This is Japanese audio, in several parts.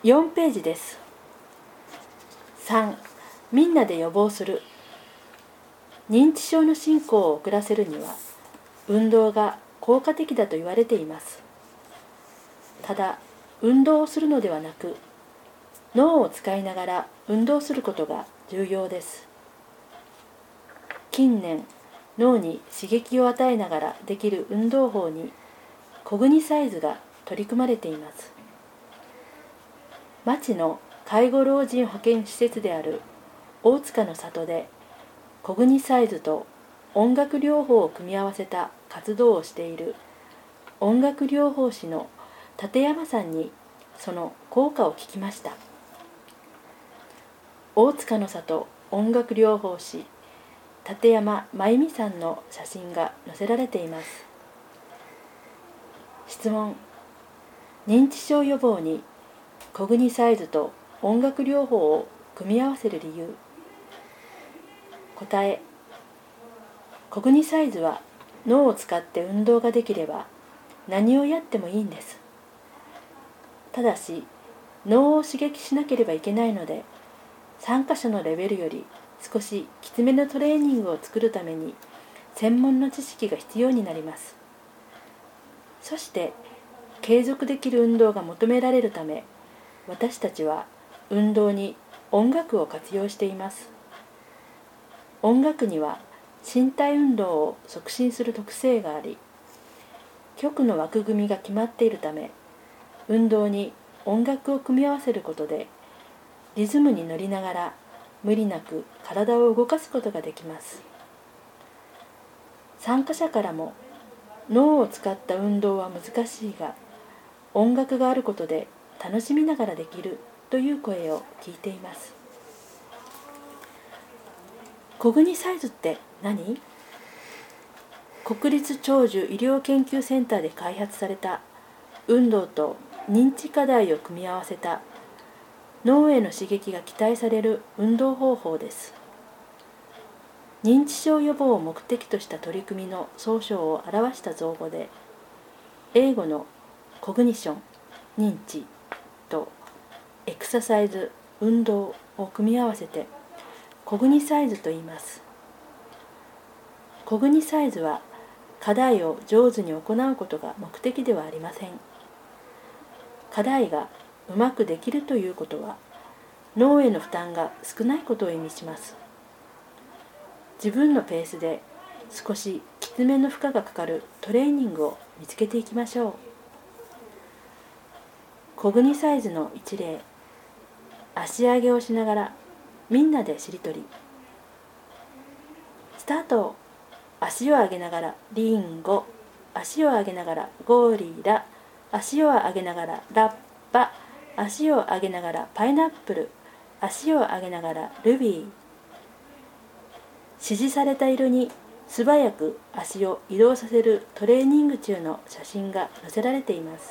4ページです。3、みんなで予防する。認知症の進行を遅らせるには、運動が効果的だと言われています。ただ、運動をするのではなく、脳を使いながら運動することが重要です。近年、脳に刺激を与えながらできる運動法にコグニサイズが取り組まれています。町の介護老人保健施設である大塚の里でコグニサイズと音楽療法を組み合わせた活動をしている音楽療法士の立山さんにその効果を聞きました。大塚の里音楽療法士立山真由美さんの写真が載せられています。質問：認知症予防にコグニサイズと音楽療法を組み合わせる理由。答え：コグニサイズは脳を使って運動ができれば何をやってもいいんです。ただし脳を刺激しなければいけないので、参加者のレベルより少しきつめのトレーニングを作るために専門の知識が必要になります。そして継続できる運動が求められるため、私たちは運動に音楽を活用しています。音楽には身体運動を促進する特性があり、曲の枠組みが決まっているため、運動に音楽を組み合わせることでリズムに乗りながら無理なく体を動かすことができます。参加者からも脳を使った運動は難しいが、音楽があることで楽しみながらできるという声を聞いています。コグニサイズって何？国立長寿医療研究センターで開発された運動と認知課題を組み合わせた脳への刺激が期待される運動方法です。認知症予防を目的とした取り組みの総称を表した造語で、英語のコグニション、認知とエクササイズ、運動を組み合わせてコグニサイズと言います。コグニサイズは課題を上手に行うことが目的ではありません。課題がうまくできるということは、脳への負担が少ないことを意味します。自分のペースで少しきつめの負荷がかかるトレーニングを見つけていきましょう。コグニサイズの一例、足上げをしながらみんなでしりとり。スタート。足を上げながらリンゴ、足を上げながらゴリラ、足を上げながらラッパ、足を上げながらパイナップル、足を上げながらルビー。指示された色に素早く足を移動させるトレーニング中の写真が載せられています。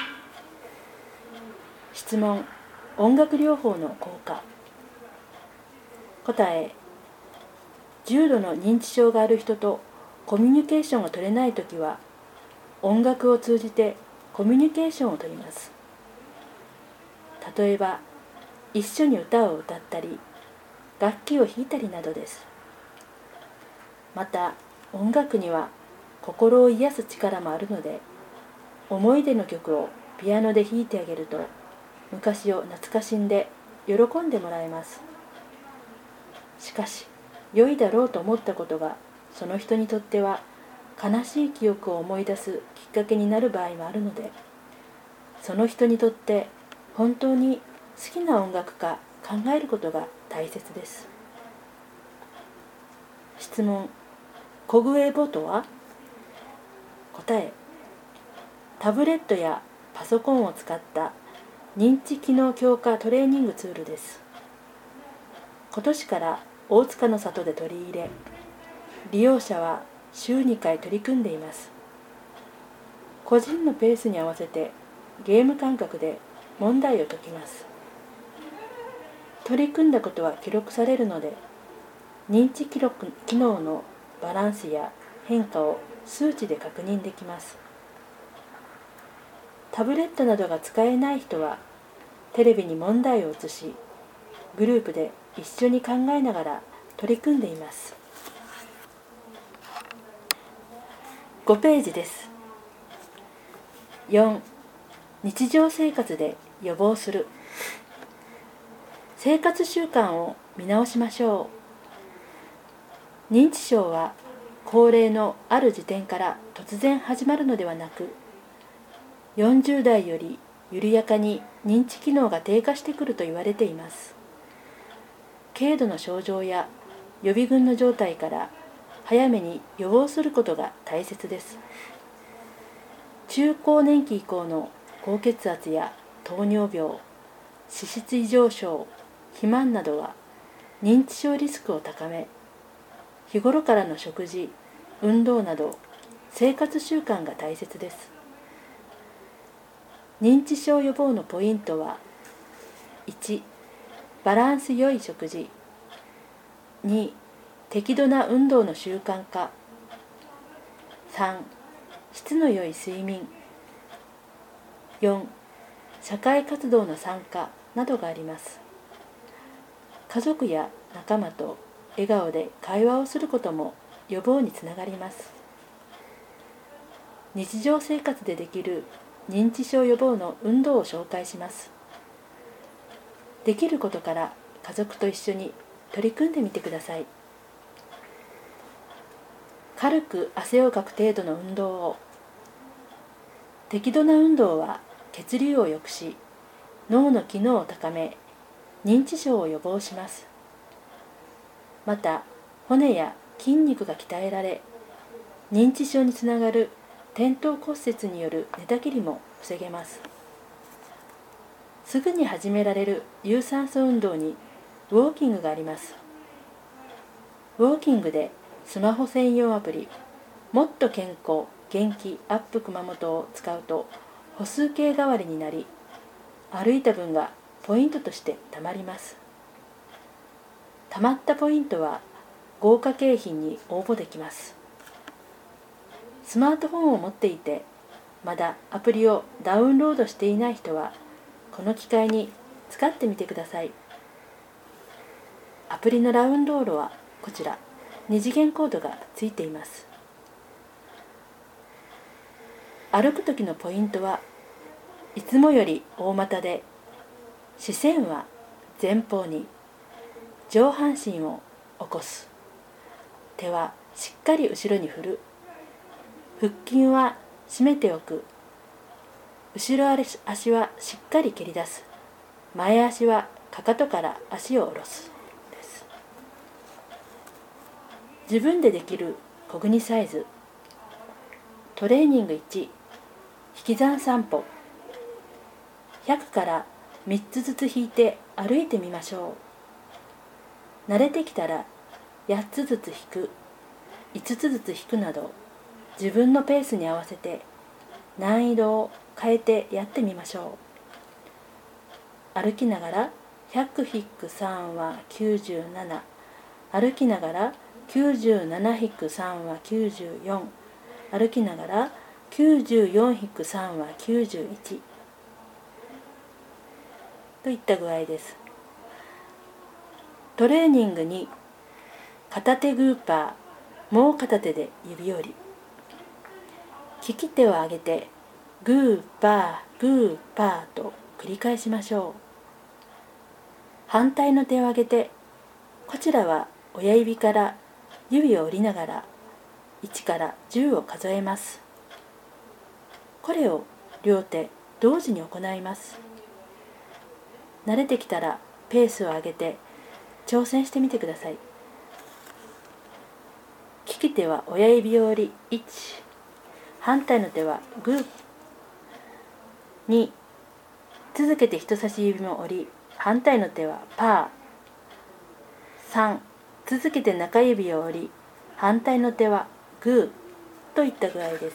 質問：音楽療法の効果。答え：重度の認知症がある人とコミュニケーションが取れないときは、音楽を通じてコミュニケーションを取ります。例えば、一緒に歌を歌ったり、楽器を弾いたりなどです。また、音楽には心を癒す力もあるので、思い出の曲をピアノで弾いてあげると、昔を懐かしんで喜んでもらえます。しかし、良いだろうと思ったことがその人にとっては悲しい記憶を思い出すきっかけになる場合もあるので、その人にとって本当に好きな音楽か考えることが大切です。質問：コグエボとは？答え：タブレットやパソコンを使った認知機能強化トレーニングツールです。今年から大塚の里で取り入れ、利用者は週2回取り組んでいます。個人のペースに合わせてゲーム感覚で問題を解きます。取り組んだことは記録されるので、認知機能のバランスや変化を数値で確認できます。タブレットなどが使えない人は、 テレビに問題を映し、グループで一緒に考えながら取り組んでいます。5ページです。4、日常生活で予防する。生活習慣を見直しましょう。認知症は高齢のある時点から突然始まるのではなく、40代より緩やかに認知機能が低下してくると言われています。軽度の症状や予備軍の状態から早めに予防することが大切です。中高年期以降の高血圧や糖尿病、脂質異常症、肥満などは認知症リスクを高め、日頃からの食事、運動など生活習慣が大切です。認知症予防のポイントは、1、バランス良い食事。2、適度な運動の習慣化。3、質の良い睡眠。4、社会活動の参加などがあります。家族や仲間と笑顔で会話をすることも予防につながります。日常生活でできる認知症予防の運動を紹介します。できることから家族と一緒に取り組んでみてください。軽く汗をかく程度の運動を。適度な運動は血流を良くし、脳の機能を高め、認知症を予防します。また、骨や筋肉が鍛えられ、認知症につながる転倒骨折による寝たきりも防げます。すぐに始められる有酸素運動にウォーキングがあります。ウォーキングでスマホ専用アプリ、もっと健康元気アップ熊本を使うと歩数計代わりになり、歩いた分がポイントとしてたまります。たまったポイントは豪華景品に応募できます。スマートフォンを持っていて、まだアプリをダウンロードしていない人は、この機会に使ってみてください。アプリのダウンロードはこちら、2次元コードがついています。歩く時のポイントは、いつもより大股で、視線は前方に、上半身を起こす。手はしっかり後ろに振る。腹筋は締めておく。後ろ足はしっかり蹴り出す。前足はかかとから足を下ろす。です。自分でできるコグニサイズ。トレーニング1、引き算散歩。100から3つずつ引いて歩いてみましょう。慣れてきたら8つずつ引く、5つずつ引くなど、自分のペースに合わせて難易度を変えてやってみましょう。歩きながら 100-3 は97、歩きながら 97-3 は94、歩きながら 94-3 は91といった具合です。トレーニングに片手グーパー、もう片手で指折り。利き手を上げてグーパーグーパーと繰り返しましょう。反対の手を上げて、こちらは親指から指を折りながら1から10を数えます。これを両手同時に行います。慣れてきたらペースを上げて挑戦してみてください。利き手は親指を折り1、反対の手はグー2、続けて人差し指も折り、反対の手はパー3、続けて中指を折り、反対の手はグーといった具合です。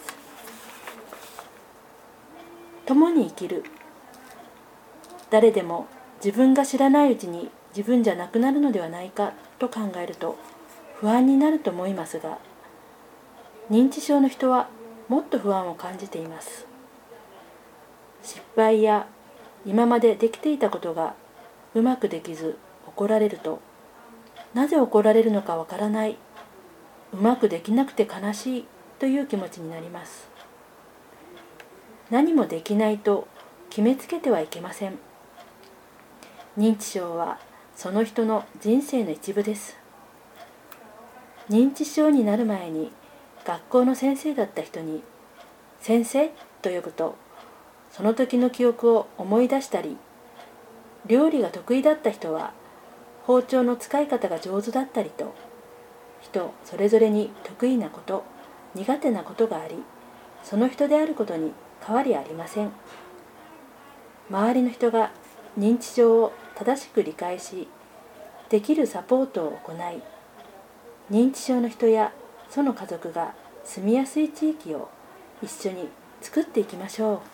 共に生きる。誰でも自分が知らないうちに自分じゃなくなるのではないかと考えると不安になると思いますが、認知症の人はもっと不安を感じています。失敗や今までできていたことがうまくできず怒られると、なぜ怒られるのかわからない、うまくできなくて悲しいという気持ちになります。何もできないと決めつけてはいけません。認知症はその人の人生の一部です。認知症になる前に学校の先生だった人に先生と呼ぶと、その時の記憶を思い出したり、料理が得意だった人は包丁の使い方が上手だったりと、人それぞれに得意なこと、苦手なことがあり、その人であることに変わりありません。周りの人が認知症を正しく理解し、できるサポートを行い、認知症の人やその家族が住みやすい地域を一緒に作っていきましょう。